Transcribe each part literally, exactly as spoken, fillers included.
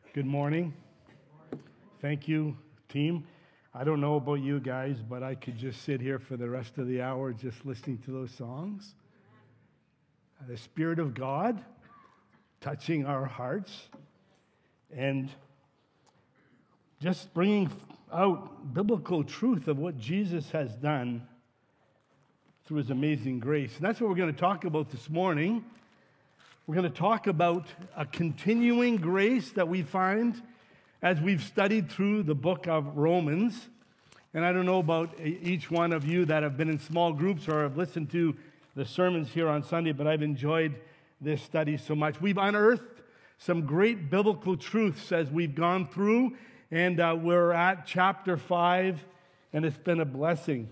Good morning. Thank you, team. I don't know about you guys, but I could just sit here for the rest of the hour just listening to those songs. The Spirit of God touching our hearts and just bringing out biblical truth of what Jesus has done through his amazing grace. And that's what we're going to talk about this morning. We're going to talk about a continuing grace that we find as we've studied through the book of Romans. And I don't know about each one of you that have been in small groups or have listened to the sermons here on Sunday, but I've enjoyed this study so much. We've unearthed some great biblical truths as we've gone through, and uh, we're at chapter five, and it's been a blessing.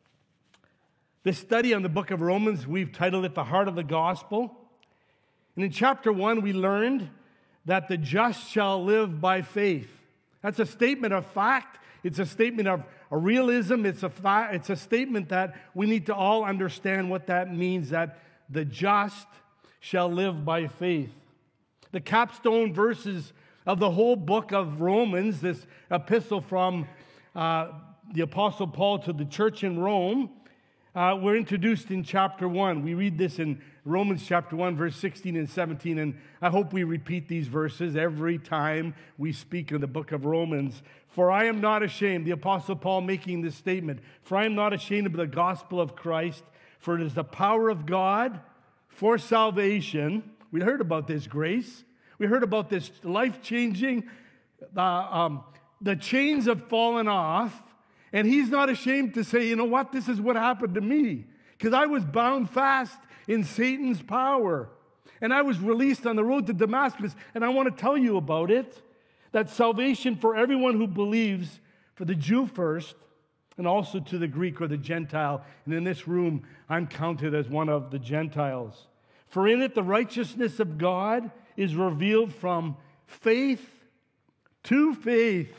This study on the book of Romans, we've titled it The Heart of the Gospel. And in chapter one, we learned that the just shall live by faith. That's a statement of fact. It's a statement of a realism. It's a, fa- it's a statement that we need to all understand what that means, that the just shall live by faith. The capstone verses of the whole book of Romans, this epistle from uh, the Apostle Paul to the church in Rome, uh, were introduced in chapter one. We read this in Romans chapter one, verse sixteen and seventeen, and I hope we repeat these verses every time we speak in the book of Romans. For I am not ashamed, the Apostle Paul making this statement, for I am not ashamed of the gospel of Christ, for it is the power of God for salvation. We heard about this grace. We heard about this life-changing, uh, um, the chains have fallen off, and he's not ashamed to say, you know what, this is what happened to me, because I was bound fast in Satan's power. And I was released on the road to Damascus, and I want to tell you about it, that salvation for everyone who believes, for the Jew first, and also to the Greek or the Gentile. And in this room, I'm counted as one of the Gentiles. For in it the righteousness of God is revealed from faith to faith.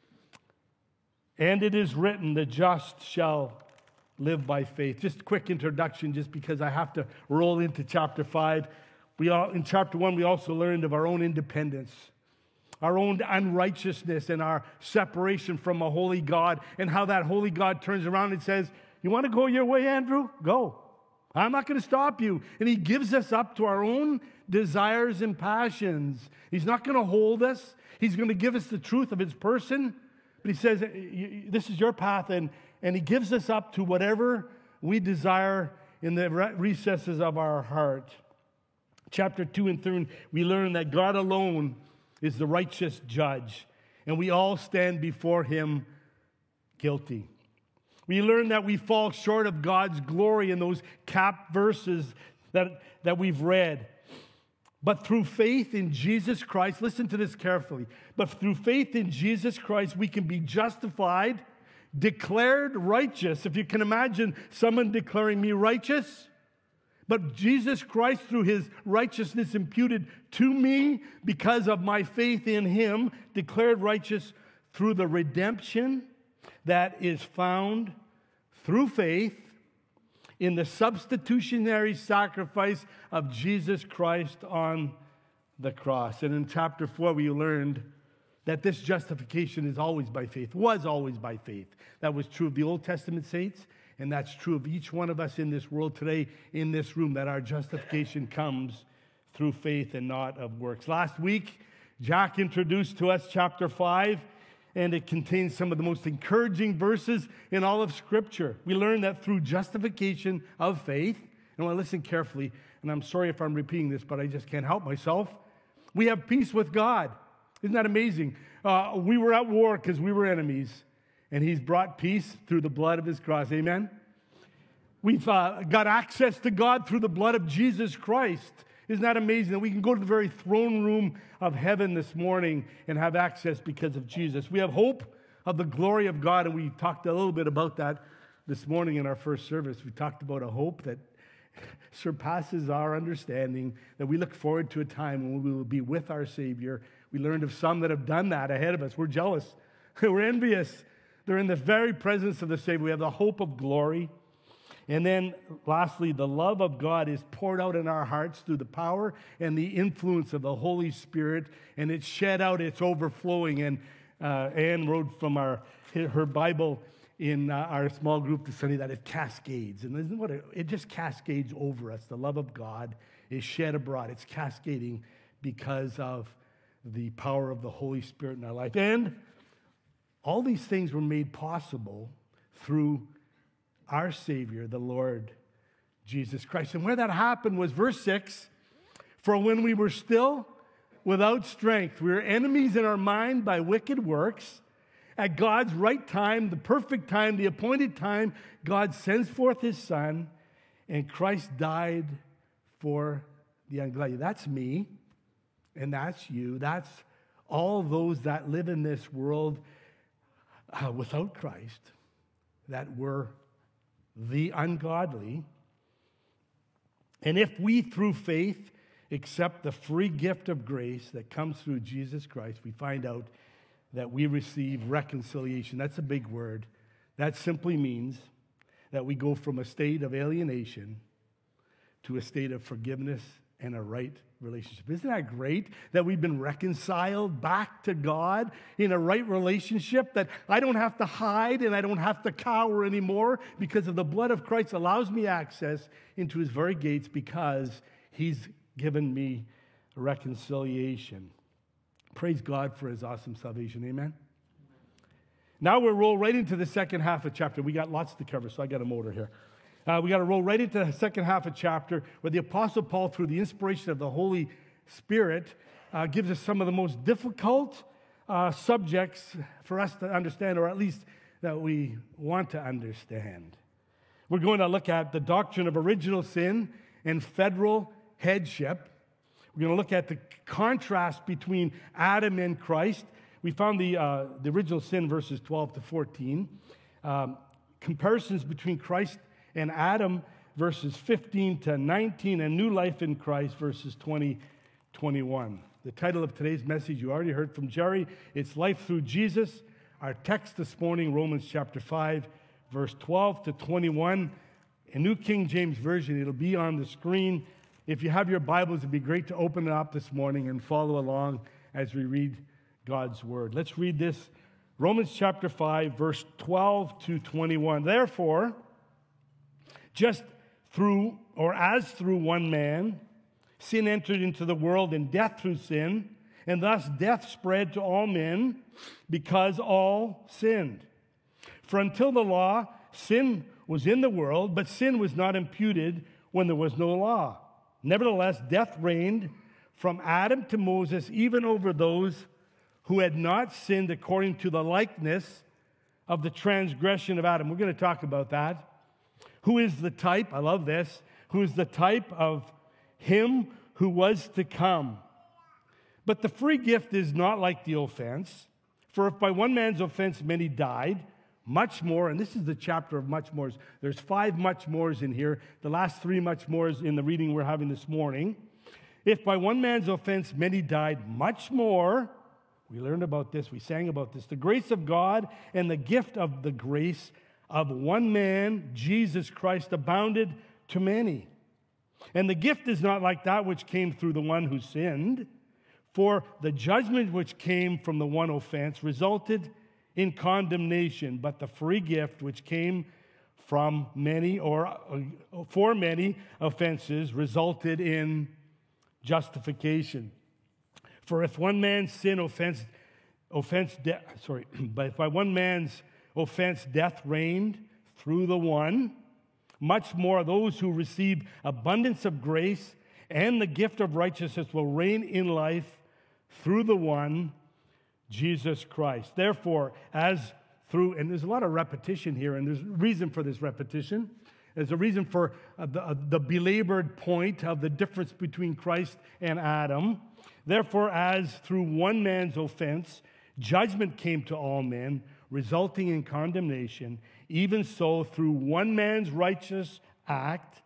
And it is written, the just shall live by faith. Just a quick introduction, just because I have to roll into chapter five. We all, in chapter one, we also learned of our own independence, our own unrighteousness, and our separation from a holy God, and how that holy God turns around and says, you want to go your way, Andrew? Go. I'm not going to stop you. And he gives us up to our own desires and passions. He's not going to hold us. He's going to give us the truth of his person. But he says, this is your path, and And he gives us up to whatever we desire in the recesses of our heart. Chapter two and three, we learn that God alone is the righteous judge, and we all stand before him guilty. We learn that we fall short of God's glory in those cap verses that, that we've read. But through faith in Jesus Christ, listen to this carefully, but through faith in Jesus Christ, we can be justified, declared righteous. If you can imagine someone declaring me righteous, but Jesus Christ, through his righteousness imputed to me because of my faith in him, declared righteous through the redemption that is found through faith in the substitutionary sacrifice of Jesus Christ on the cross. And in chapter four, we learned that this justification is always by faith, was always by faith. That was true of the Old Testament saints, and that's true of each one of us in this world today, in this room, that our justification comes through faith and not of works. Last week, Jack introduced to us chapter five, and it contains some of the most encouraging verses in all of Scripture. We learned that through justification of faith, and I want to listen carefully, and I'm sorry if I'm repeating this, but I just can't help myself. We have peace with God. Isn't that amazing? Uh, we were at war because we were enemies, and he's brought peace through the blood of his cross. Amen? We've uh, got access to God through the blood of Jesus Christ. Isn't that amazing that we can go to the very throne room of heaven this morning and have access because of Jesus? We have hope of the glory of God, and we talked a little bit about that this morning in our first service. We talked about a hope that surpasses our understanding, that we look forward to a time when we will be with our Savior. We learned of some that have done that ahead of us. We're jealous. We're envious. They're in the very presence of the Savior. We have the hope of glory. And then lastly, the love of God is poured out in our hearts through the power and the influence of the Holy Spirit, and it's shed out, it's overflowing. And uh, Anne wrote from our her Bible in uh, our small group this Sunday that it cascades. And isn't what it, it just cascades over us. The love of God is shed abroad. It's cascading because of the power of the Holy Spirit in our life. And all these things were made possible through our Savior, the Lord Jesus Christ. And where that happened was verse six, for when we were still without strength, we were enemies in our mind by wicked works. At God's right time, the perfect time, the appointed time, God sends forth his Son, and Christ died for the ungodly. That's me, and that's you. That's all those that live in this world uh, without Christ, that were the ungodly. And if we, through faith, accept the free gift of grace that comes through Jesus Christ, we find out that we receive reconciliation. That's a big word. That simply means that we go from a state of alienation to a state of forgiveness and a right relationship. Isn't that great that we've been reconciled back to God in a right relationship, that I don't have to hide and I don't have to cower anymore because of the blood of Christ allows me access into his very gates because he's given me reconciliation. Praise God for his awesome salvation. Amen. Now we'll roll right into the second half of chapter. We got lots to cover, so I got a motor here. Uh, we got to roll right into the second half of chapter where the Apostle Paul, through the inspiration of the Holy Spirit, uh, gives us some of the most difficult uh, subjects for us to understand, or at least that we want to understand. We're going to look at the doctrine of original sin and federal headship. We're going to look at the contrast between Adam and Christ. We found the, uh, the original sin, verses twelve to fourteen. Um, comparisons between Christ and Adam, verses fifteen to nineteen, and new life in Christ, verses twenty to twenty-one. The title of today's message, you already heard from Jerry, it's Life Through Jesus. Our text this morning, Romans chapter five, verse twelve to twenty-one. In New King James Version, it'll be on the screen. If you have your Bibles, it'd be great to open it up this morning and follow along as we read God's Word. Let's read this. Romans chapter five, verse twelve to twenty-one. Therefore, just through, or as through one man, sin entered into the world, and death through sin, and thus death spread to all men because all sinned. For until the law, sin was in the world, but sin was not imputed when there was no law. Nevertheless, death reigned from Adam to Moses, even over those who had not sinned according to the likeness of the transgression of Adam. We're going to talk about that. Who is the type? I love this. Who is the type of him who was to come? But the free gift is not like the offense. For if by one man's offense many died, much more, and this is the chapter of much mores. There's five much mores in here. The last three much mores in the reading we're having this morning. If by one man's offense many died, much more, we learned about this, we sang about this, the grace of God and the gift of the grace of one man, Jesus Christ, abounded to many. And the gift is not like that which came through the one who sinned, for the judgment which came from the one offense resulted in condemnation, but the free gift which came from many or uh, for many offenses resulted in justification. For if one man's sin offense offense de- sorry, but if by one man's offense death reigned through the one, much more those who receive abundance of grace and the gift of righteousness will reign in life through the one, Jesus Christ. Therefore, as through, and there's a lot of repetition here, and there's a reason for this repetition. There's a reason for uh, the, uh, the belabored point of the difference between Christ and Adam. Therefore, as through one man's offense, judgment came to all men, resulting in condemnation, even so through one man's righteous act,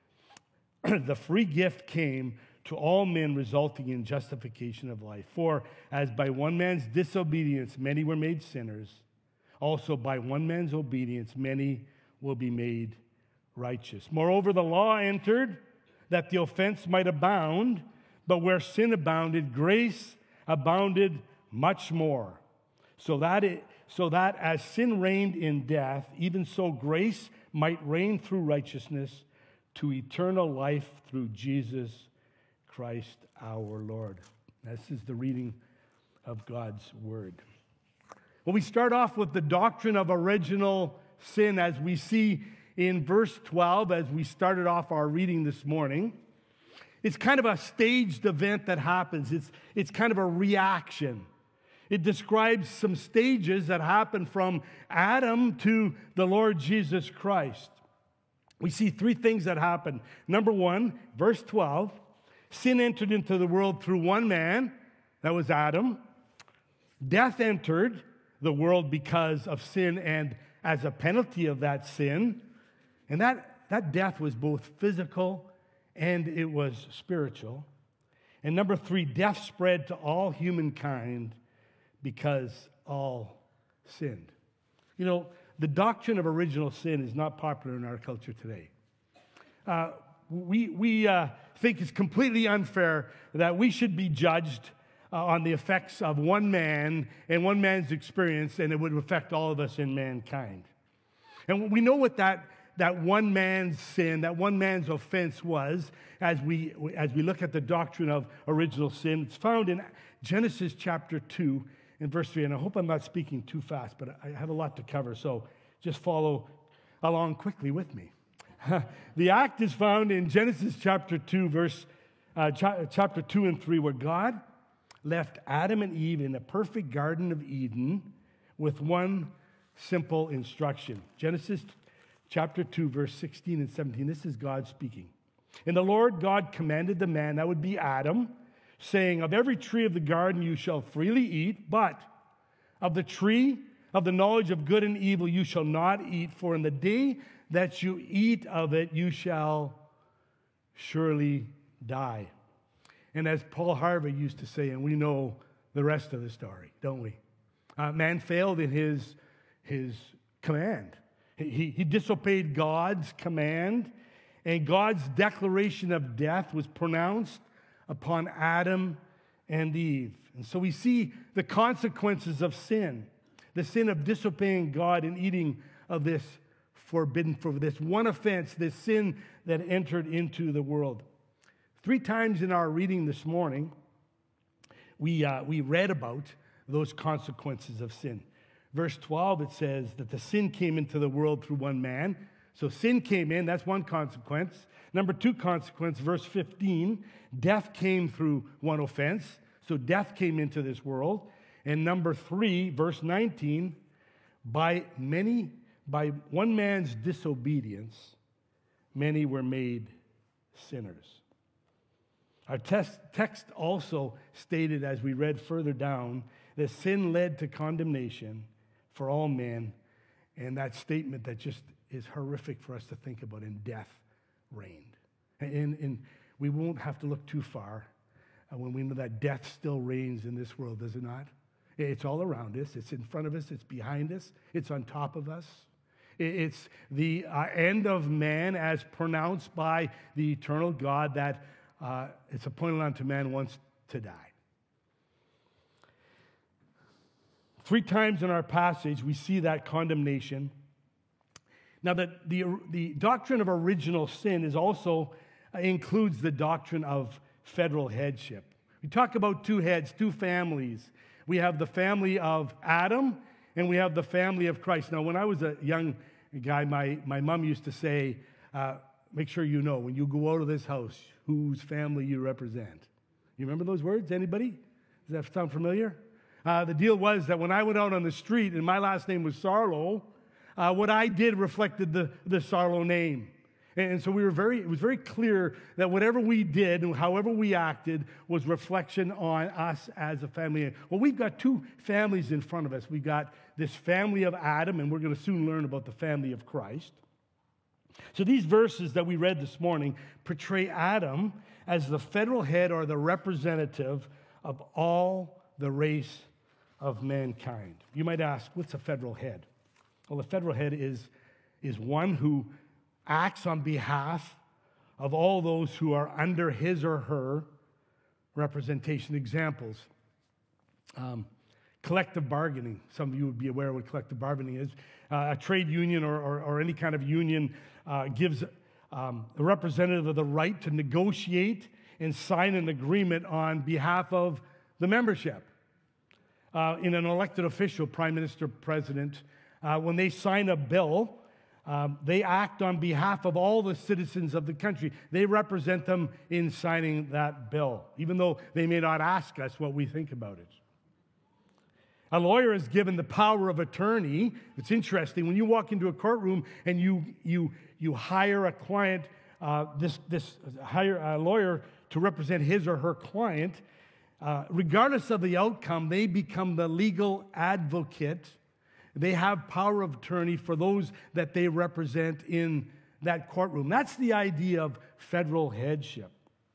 the free gift came to all men, resulting in justification of life. For as by one man's disobedience many were made sinners, also by one man's obedience many will be made righteous. Moreover, the law entered that the offense might abound, but where sin abounded, grace abounded much more. So that, it, so that as sin reigned in death, even so grace might reign through righteousness to eternal life through Jesus Christ our Lord. This is the reading of God's word. Well, we start off with the doctrine of original sin, as we see in verse twelve, as we started off our reading this morning. It's kind of a staged event that happens. It's, it's kind of a reaction. It describes some stages that happen from Adam to the Lord Jesus Christ. We see three things that happen. Number one, verse twelve, sin entered into the world through one man, that was Adam. Death entered the world because of sin and as a penalty of that sin. And that, that death was both physical and it was spiritual. And number three, death spread to all humankind because all sinned. You know, the doctrine of original sin is not popular in our culture today. Uh, we we uh, think it's completely unfair that we should be judged uh, on the effects of one man and one man's experience, and it would affect all of us in mankind. And we know what that, that one man's sin, that one man's offense was as we, as we look at the doctrine of original sin. It's found in Genesis chapter two and verse three. And I hope I'm not speaking too fast, but I have a lot to cover, so just follow along quickly with me. The act is found in Genesis chapter two, verse uh, ch- chapter two and three, where God left Adam and Eve in a perfect Garden of Eden with one simple instruction. Genesis chapter two, verse sixteen and seventeen. This is God speaking. And the Lord God commanded the man, that would be Adam, saying, of every tree of the garden you shall freely eat, but of the tree of the knowledge of good and evil you shall not eat, for in the day that you eat of it you shall surely die. And as Paul Harvey used to say, and we know the rest of the story, don't we? Uh, man failed in his, his command. He, he disobeyed God's command, and God's declaration of death was pronounced upon Adam and Eve. And so we see the consequences of sin, the sin of disobeying God and eating of this forbidden, for this one offense, this sin that entered into the world. Three times in our reading this morning, we, uh, we read about those consequences of sin. Verse twelve, it says that the sin came into the world through one man. So sin came in, that's one consequence. Number two consequence, verse fifteen, death came through one offense. So death came into this world. And number three, verse nineteen, by many, by one man's disobedience, many were made sinners. Our test, text also stated, as we read further down, that sin led to condemnation for all men, and that statement that just is horrific for us to think about, and death reigned. And, and we won't have to look too far uh, when we know that death still reigns in this world, does it not? It's all around us. It's in front of us. It's behind us. It's on top of us. It's the uh, end of man as pronounced by the eternal God, that uh, it's appointed unto man once to die. Three times in our passage, we see that condemnation. Now, the, the, the doctrine of original sin is also uh, includes the doctrine of federal headship. We talk about two heads, two families. We have the family of Adam, and we have the family of Christ. Now, when I was a young guy, my, my mom used to say, uh, make sure you know, when you go out of this house, whose family you represent. You remember those words? Anybody? Does that sound familiar? Uh, the deal was that when I went out on the street, and my last name was Sarlo, uh, what I did reflected the, the Sarlo name. And, and so we were very, it was very clear that whatever we did and however we acted was reflection on us as a family. Well, we've got two families in front of us. We've got this family of Adam, and we're going to soon learn about the family of Christ. So these verses that we read this morning portray Adam as the federal head or the representative of all the race of mankind. You might ask, what's a federal head? Well, a federal head is, is one who acts on behalf of all those who are under his or her representation. Examples. Um, collective bargaining. Some of you would be aware of what collective bargaining is. Uh, a trade union or, or, or any kind of union uh, gives um, a representative of the right to negotiate and sign an agreement on behalf of the membership. Uh, in an elected official, prime minister, president, uh, when they sign a bill, um, they act on behalf of all the citizens of the country. They represent them in signing that bill, even though they may not ask us what we think about it. A lawyer is given the power of attorney. It's interesting. When you walk into a courtroom and you you you hire a client, uh, this this hire a lawyer to represent his or her client, uh, regardless of the outcome, they become the legal advocate. They have power of attorney for those that they represent in that courtroom. That's the idea of federal headship.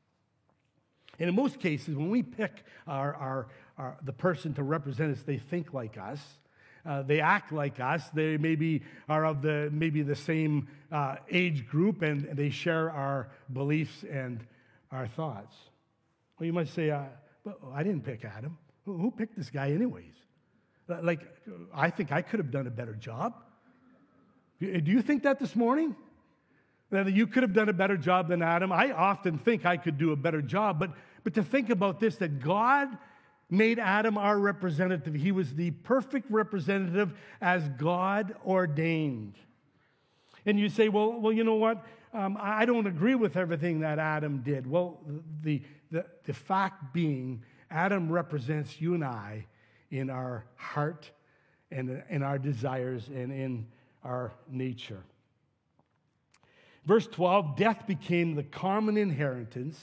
And in most cases, when we pick our, our, our the person to represent us, they think like us. Uh, they act like us. They maybe are of the maybe the same uh, age group, and they share our beliefs and our thoughts. Well, you might say, uh, well, I didn't pick Adam. Who, who picked this guy anyways? Like, I think I could have done a better job. Do you think that this morning? That you could have done a better job than Adam? I often think I could do a better job, but, but to think about this, that God made Adam our representative. He was the perfect representative as God ordained. And you say, well, well, you know what? Um, I don't agree with everything that Adam did. Well, the, the, the fact being, Adam represents you and I in our heart and in our desires and in our nature. Verse twelve, death became the common inheritance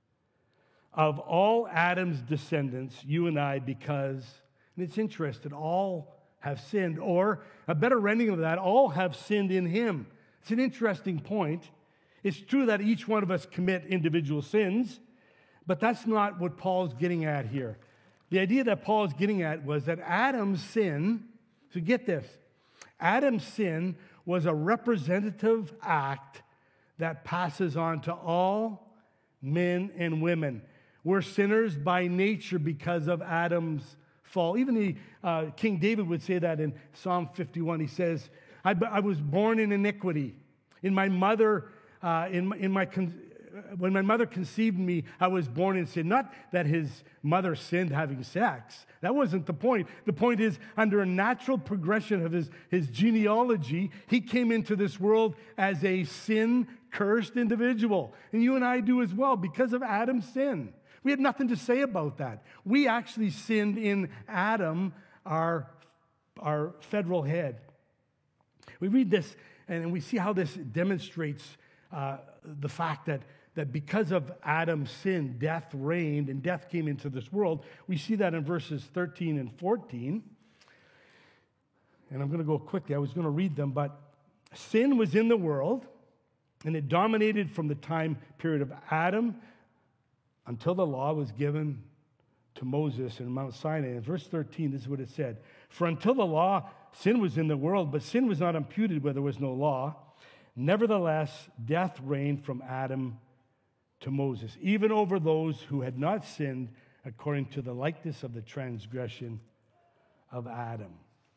of all Adam's descendants, you and I, because, and it's interesting, all have sinned, or a better rendering of that, all have sinned in him. It's an interesting point. It's true that each one of us commit individual sins, but that's not what Paul's getting at here. The idea that Paul is getting at was that Adam's sin, so get this, Adam's sin was a representative act that passes on to all men and women. We're sinners by nature because of Adam's fall. Even the uh, King David would say that in Psalm fifty-one. He says, I, I was born in iniquity. In my mother, uh, in, in my con- when my mother conceived me, I was born in sin. Not that his mother sinned having sex. That wasn't the point. The point is, under a natural progression of his, his genealogy, he came into this world as a sin-cursed individual. And you and I do as well because of Adam's sin. We had nothing to say about that. We actually sinned in Adam, our, our federal head. We read this and we see how this demonstrates uh, the fact that that because of Adam's sin, death reigned and death came into this world. We see that in verses thirteen and fourteen. And I'm going to go quickly. I was going to read them, but sin was in the world, and it dominated from the time period of Adam until the law was given to Moses in Mount Sinai. In verse thirteen, this is what it said. For until the law, sin was in the world, but sin was not imputed where there was no law. Nevertheless, death reigned from Adam to Moses, even over those who had not sinned according to the likeness of the transgression of Adam.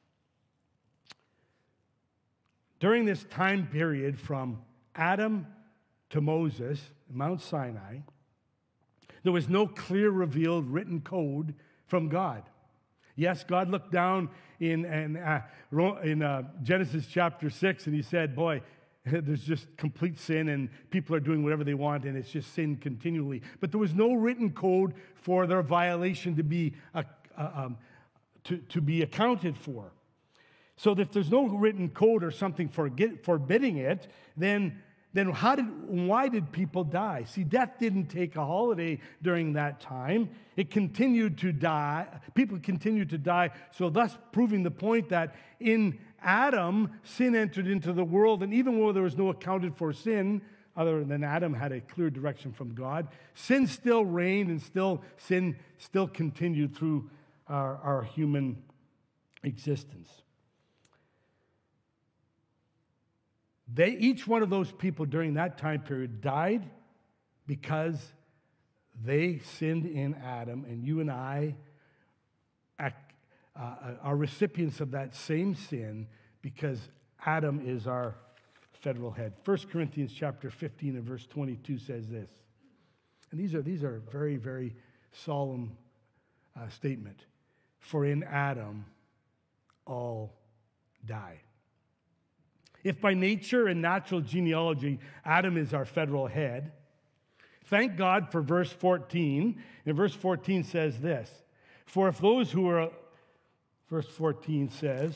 During this time period from Adam to Moses, Mount Sinai, there was no clear revealed written code from God. Yes, God looked down in, in, uh, in uh, Genesis chapter six and he said, boy, there's just complete sin and people are doing whatever they want and it's just sin continually. But there was no written code for their violation to be, uh, uh, um, to, to be accounted for. So if there's no written code or something for get, forbidding it, then, then how did, why did people die? See, death didn't take a holiday during that time. It continued to die. People continued to die, so thus proving the point that in Adam, sin entered into the world, and even though there was no accounted for sin, other than Adam had a clear direction from God, sin still reigned and still sin still continued through our, our human existence. They, each one of those people during that time period died because they sinned in Adam, and you and I uh, are recipients of that same sin because Adam is our federal head. First Corinthians chapter fifteen and verse twenty-two says this. And these are, these are very, very solemn uh, statement. For in Adam all die. If by nature and natural genealogy Adam is our federal head, thank God for verse fourteen. And verse fourteen says this. For if those who are, verse fourteen says,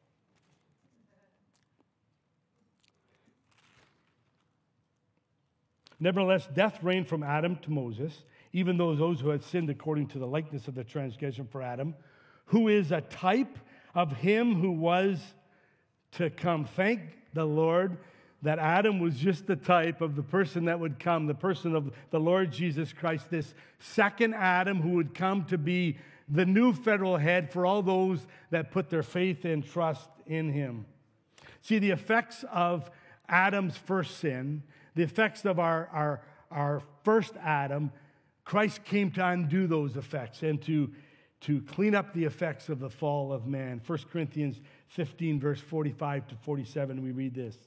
nevertheless, death reigned from Adam to Moses, even though those who had sinned according to the likeness of the transgression for Adam, who is a type of him who was to come. Thank the Lord that Adam was just the type of the person that would come, the person of the Lord Jesus Christ, this second Adam who would come to be the new federal head for all those that put their faith and trust in him. See, the effects of Adam's first sin, the effects of our, our, our first Adam, Christ came to undo those effects and to, to clean up the effects of the fall of man. First Corinthians fifteen, verse forty-five to forty-seven, we read this.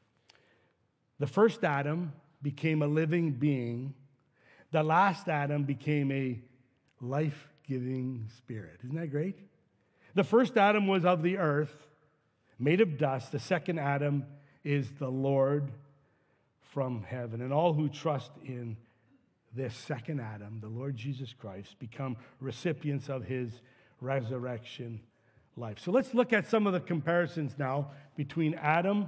The first Adam became a living being. The last Adam became a life-giving spirit. Isn't that great? The first Adam was of the earth, made of dust. The second Adam is the Lord from heaven. And all who trust in this second Adam, the Lord Jesus Christ, become recipients of his resurrection life. So let's look at some of the comparisons now between Adam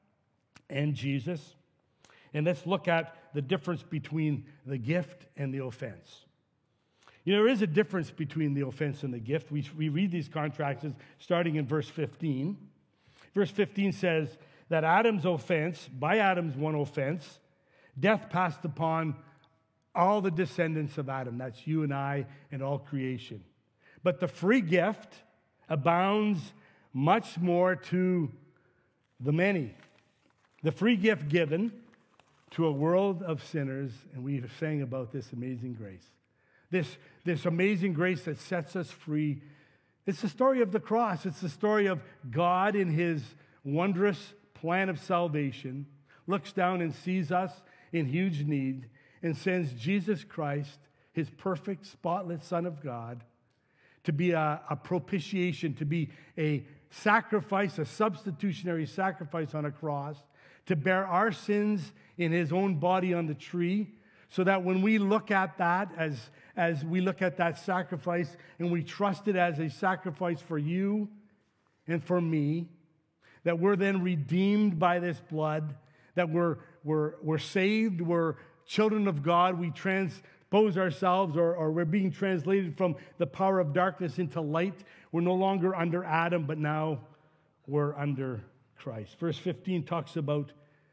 and Jesus. And let's look at the difference between the gift and the offense. You know, there is a difference between the offense and the gift. We, we read these contrasts starting in verse fifteen. Verse fifteen says that Adam's offense, by Adam's one offense, death passed upon all the descendants of Adam. That's you and I and all creation. But the free gift abounds much more to the many. The free gift given to a world of sinners, and we sang about this amazing grace. This, this amazing grace that sets us free. It's the story of the cross. It's the story of God in his wondrous plan of salvation, looks down and sees us in huge need and sends Jesus Christ, his perfect, spotless Son of God, to be a, a propitiation, to be a sacrifice, a substitutionary sacrifice on a cross, to bear our sins in his own body on the tree, so that when we look at that, as, as we look at that sacrifice, and we trust it as a sacrifice for you and for me, that we're then redeemed by this blood, that we're, we're, we're saved, we're children of God, we transpose ourselves, or, or we're being translated from the power of darkness into light. We're no longer under Adam, but now we're under Christ. Verse fifteen talks about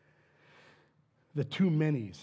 the two manys.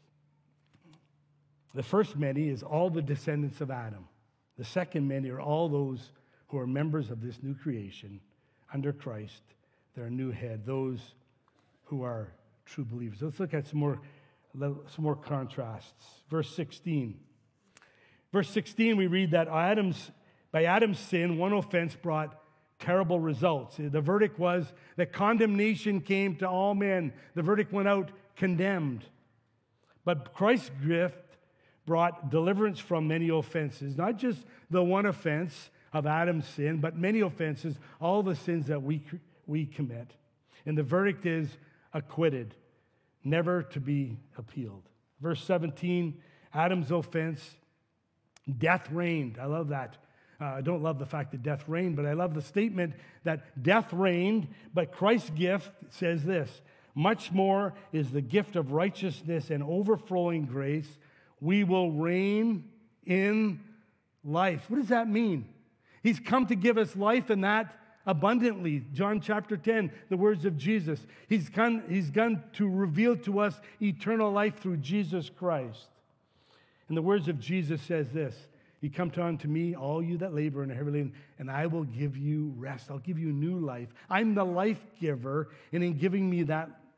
The first many is all the descendants of Adam. The second many are all those who are members of this new creation under Christ, their new head, those who are true believers. Let's look at some more, some more contrasts. Verse sixteen. Verse sixteen, we read that Adam's, by Adam's sin, one offense brought terrible results. The verdict was that condemnation came to all men. The verdict went out condemned. But Christ's gift brought deliverance from many offenses, not just the one offense of Adam's sin, but many offenses, all the sins that we, we commit. And the verdict is acquitted, never to be appealed. Verse seventeen, Adam's offense, death reigned. I love that. Uh, I don't love the fact that death reigned, but I love the statement that death reigned, but Christ's gift says this: much more is the gift of righteousness and overflowing grace. We will reign in life. What does that mean? He's come to give us life, and that abundantly. John chapter ten, the words of Jesus. He's come, he's come to reveal to us eternal life through Jesus Christ. And the words of Jesus says this: "You come unto me, all you that labor and are heavy laden, and I will give you rest." I'll give you new life. I'm the life giver, and in giving me that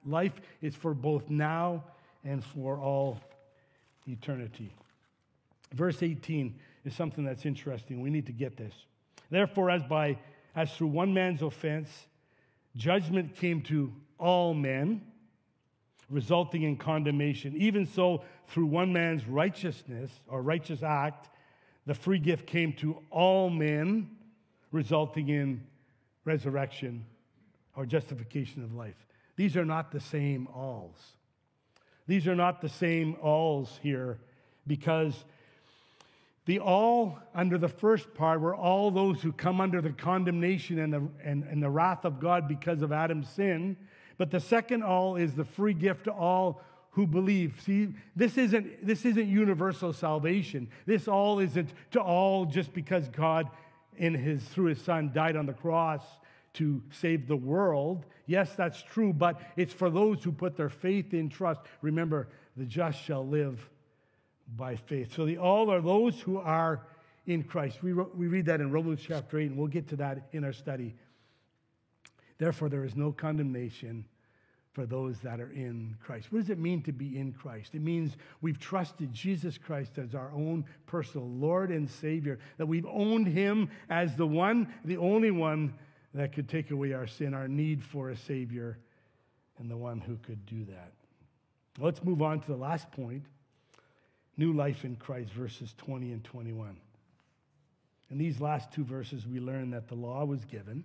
life is for both now and for all eternity. Verse eighteen is something that's interesting. We need to get this. Therefore, as by as through one man's offense, judgment came to all men, resulting in condemnation. Even so, through one man's righteousness or righteous act, the free gift came to all men, resulting in resurrection or justification of life. These are not the same alls. These are not the same alls here, because the all under the first part were all those who come under the condemnation and the, and, and the wrath of God because of Adam's sin. But the second all is the free gift to all who believe. See, this isn't, this isn't universal salvation. This all isn't to all just because God, in his, through his Son, died on the cross to save the world. Yes, that's true, but it's for those who put their faith in trust. Remember, the just shall live by faith. So the all are those who are in Christ. We, we read that in Romans chapter eight, and we'll get to that in our study. Therefore, there is no condemnation for those that are in Christ. What does it mean to be in Christ? It means we've trusted Jesus Christ as our own personal Lord and Savior, that we've owned him as the one, the only one that could take away our sin, our need for a Savior, and the one who could do that. Let's move on to the last point. New life in Christ, verses twenty and twenty-one. In these last two verses, we learn that the law was given.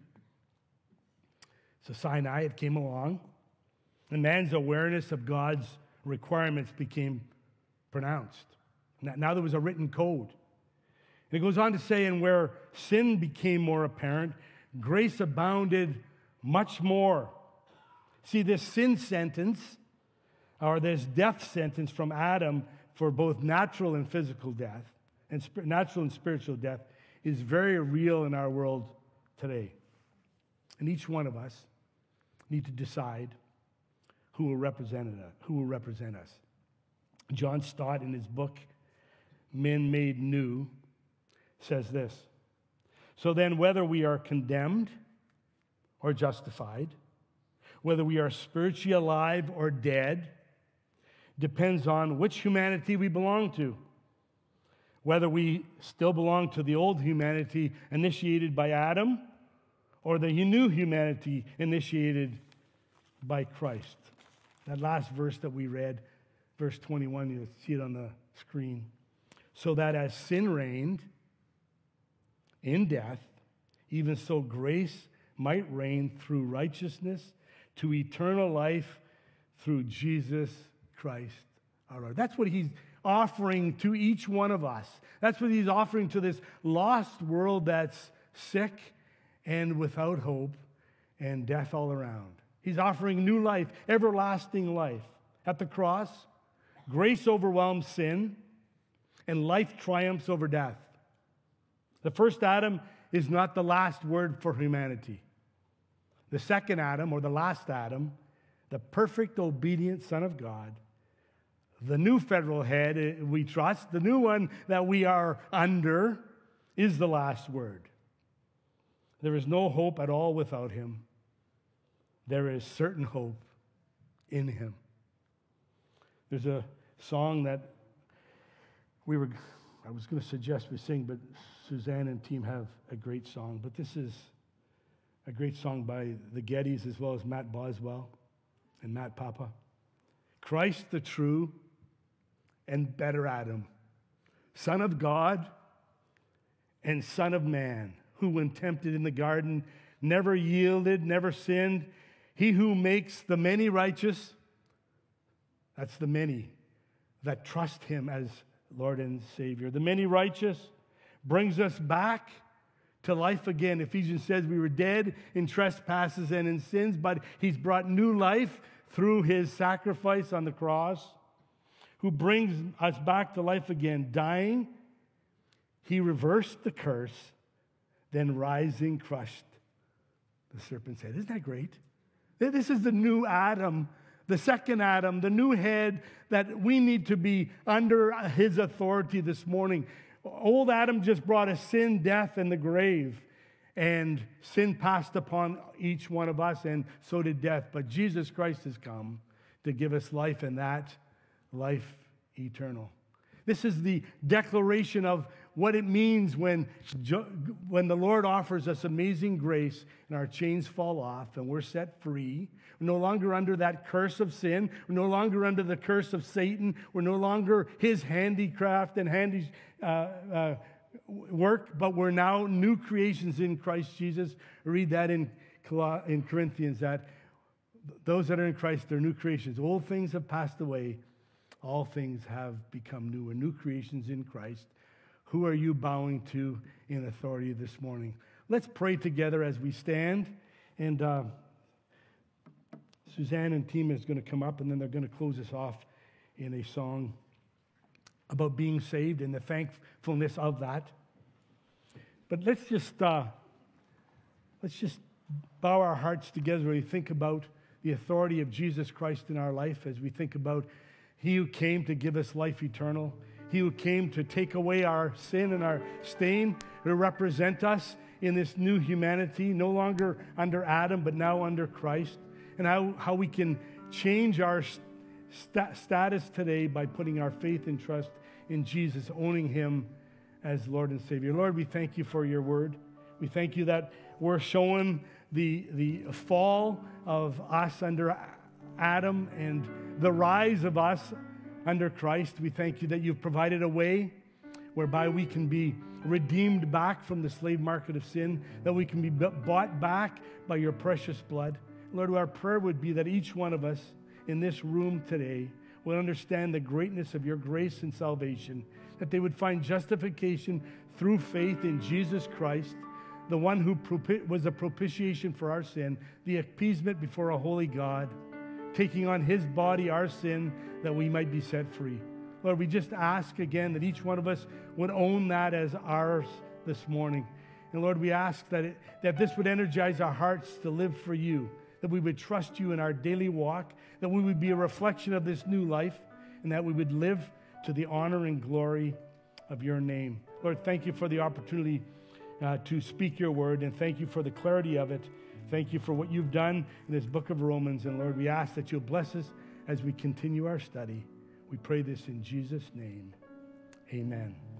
So Sinai, it came along, and man's awareness of God's requirements became pronounced. Now there was a written code. And it goes on to say, and where sin became more apparent, grace abounded much more. See, this sin sentence, or this death sentence from Adam for both natural and physical death, and sp- natural and spiritual death, is very real in our world today. And each one of us need to decide who will represent us, who will represent us. John Stott, in his book, Men Made New, says this: so then, whether we are condemned or justified, whether we are spiritually alive or dead, depends on which humanity we belong to. Whether we still belong to the old humanity initiated by Adam, or the new humanity initiated by Christ. That last verse that we read, verse twenty-one, you'll see it on the screen. So that as sin reigned in death, even so grace might reign through righteousness to eternal life through Jesus Christ our Lord. That's what he's offering to each one of us. That's what he's offering to this lost world that's sick and without hope and death all around. He's offering new life, everlasting life. At the cross, grace overwhelms sin and life triumphs over death. The first Adam is not the last word for humanity. The second Adam, or the last Adam, the perfect, obedient Son of God, the new federal head we trust, the new one that we are under, is the last word. There is no hope at all without him. There is certain hope in him. There's a song that we were, I was going to suggest we sing, but Suzanne and team have a great song. But this is a great song by the Gettys as well as Matt Boswell and Matt Papa. Christ the true and better Adam, Son of God and Son of Man, who when tempted in the garden never yielded, never sinned. He who makes the many righteous, that's the many that trust him as Lord and Savior. The many righteous brings us back to life again. Ephesians says we were dead in trespasses and in sins, but he's brought new life through his sacrifice on the cross, who brings us back to life again. Dying, he reversed the curse, then rising, crushed the serpent's head. Isn't that great? This is the new Adam, the second Adam, the new head that we need to be under his authority this morning. Old Adam just brought us sin, death, and the grave. and sin passed upon each one of us, and so did death. But Jesus Christ has come to give us life, and that life eternal. This is the declaration of what it means when, when the Lord offers us amazing grace and our chains fall off and we're set free. We're no longer under that curse of sin. We're no longer under the curse of Satan. We're no longer his handicraft and handy uh, uh, work, but we're now new creations in Christ Jesus. Read that in, in Corinthians, that those that are in Christ, they're new creations. Old things have passed away. All things have become new. We're new creations in Christ. Who are you bowing to in authority this morning? Let's pray together as we stand. And uh, Suzanne and team is going to come up, and then they're going to close us off in a song about being saved and the thankfulness of that. But let's just uh, let's just bow our hearts together as we think about the authority of Jesus Christ in our life, as we think about He who came to give us life eternal. He who came to take away our sin and our stain, to represent us in this new humanity, no longer under Adam, but now under Christ. And how, how we can change our st- status today by putting our faith and trust in Jesus, owning Him as Lord and Savior. Lord, we thank You for Your word. We thank You that we're showing the, the fall of us under Adam and the rise of us under Christ. We thank You that You've provided a way whereby we can be redeemed back from the slave market of sin, that we can be bought back by Your precious blood. Lord, our prayer would be that each one of us in this room today will understand the greatness of Your grace and salvation, that they would find justification through faith in Jesus Christ, the one who propi- was a propitiation for our sin, the appeasement before a holy God, taking on His body our sin, that we might be set free. Lord, we just ask again that each one of us would own that as ours this morning. And Lord, we ask that, it, that this would energize our hearts to live for You, that we would trust You in our daily walk, that we would be a reflection of this new life, and that we would live to the honor and glory of Your name. Lord, thank You for the opportunity uh, to speak Your word, and thank You for the clarity of it. Thank You for what You've done in this book of Romans. And Lord, we ask that You'll bless us as we continue our study. We pray this in Jesus' name. Amen.